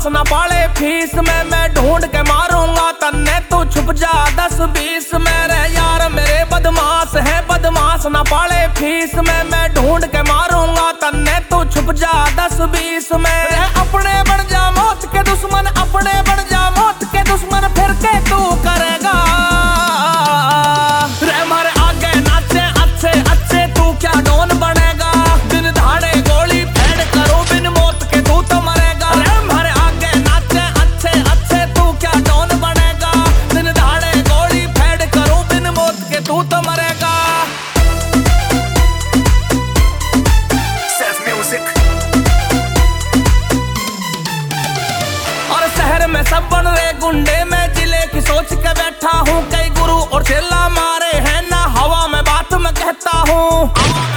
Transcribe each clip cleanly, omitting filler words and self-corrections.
ना पाले फीस में, मैं ढूंढ के मारूंगा तन्ने, तू छुप जा 10-20 मेरे यार मेरे बदमाश है, बदमाश ना पाले फीस में, मैं ढूंढ के मारूंगा तन्ने, तू छुप जा 10-20 में। अपने बन जा मौत के दुश्मन, अपने बन जा मौत के दुश्मन, फिर के तू करेगा रे मारे आगे नाचे अच्छे अच्छे, तू क्या डॉन बनेगा, दिन दहाड़े गोली फेंक करो बिन मौत के तू तो मरेगा। रे मारे आगे नाचे अच्छे अच्छे, तू क्या डॉन बनेगा, दिन दहाड़े गोली फेंक करो बिन मौत के तू तो मरेगा। Self music। और शहर में सब बन रहे गुंडे, मैं जिले की सोच के बैठा हूँ, कई गुरु और चेला मारे हैं ना, हवा में बात मैं कहता हूँ।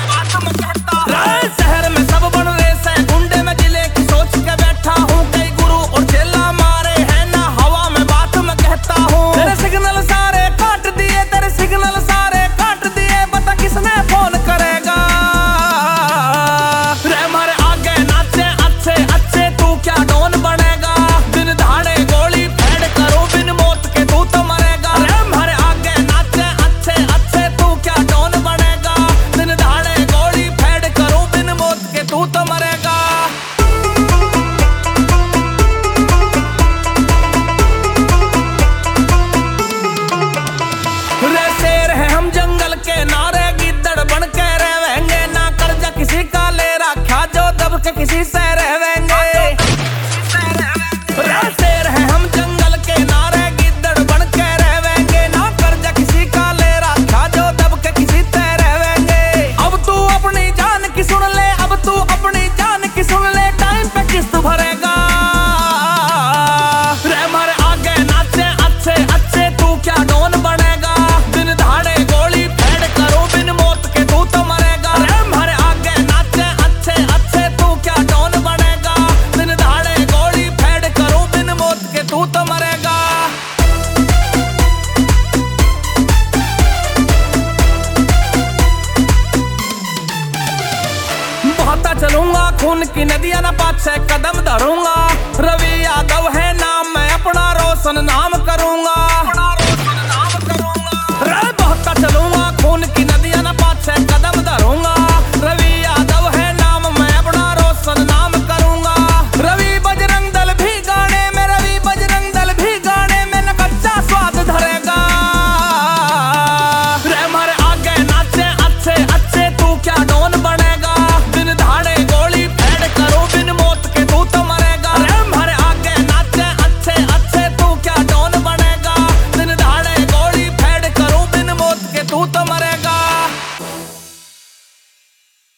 शहर में सब बन रहे से गुंडे, मैं जिले की सोच के बैठा हूँ, कई गुरु और चेला मारे हैं ना, हवा में बात मैं कहता हूँ। तेरे सिग्नल सारे काट दिए, तेरे सिग्नल सारे काट दिए, बता किसने फोन करेगा रे मारे आगे नाचे अच्छे अच्छे, तू क्या डॉन बनेगा, दिन दहाड़े गोली फेंक करो बिन मौत के तू तो मरेगा। रे मारे आगे नाचे अच्छे अच्छे, तू क्या डॉन बनेगा, दिन दहाड़े गोली फेंक करो बिन मौत के तू तो मरेगा। रे शेर है हम जंगल के, नारे गिद्दड़ बन के रहेंगे, ना कर्जा किसी का ले रखा जो दब के किसी से रहेंगे। रे शेर है हम जंगल के, नारे गिद्दड़ बन के रहेंगे, ना कर्जा किसी का ले रखा जो दब के किसी से रहेंगे। अब तू अपनी जान की सुन ले, अब तू अपनी जान की सुन ले, टाइम पे किस्त भरेगा रे मारे आगे नाचे अच्छे अच्छे, तू क्या डॉन बनेगा, दिन दहाड़े गोली फेंक करो बिन मौत के तू तो मरेगा। रे मारे आगे नाचे अच्छे अच्छे, तू क्या डॉन बनेगा, दिन दहाड़े गोली फेंक करो बिन मौत के तू तो मरेगा। बहता चलूंगा खून की नदियां, ना पाछे कदम धरूंगा, रवि यादव है नाम, मैं अपना रोशन नाम करूंगा।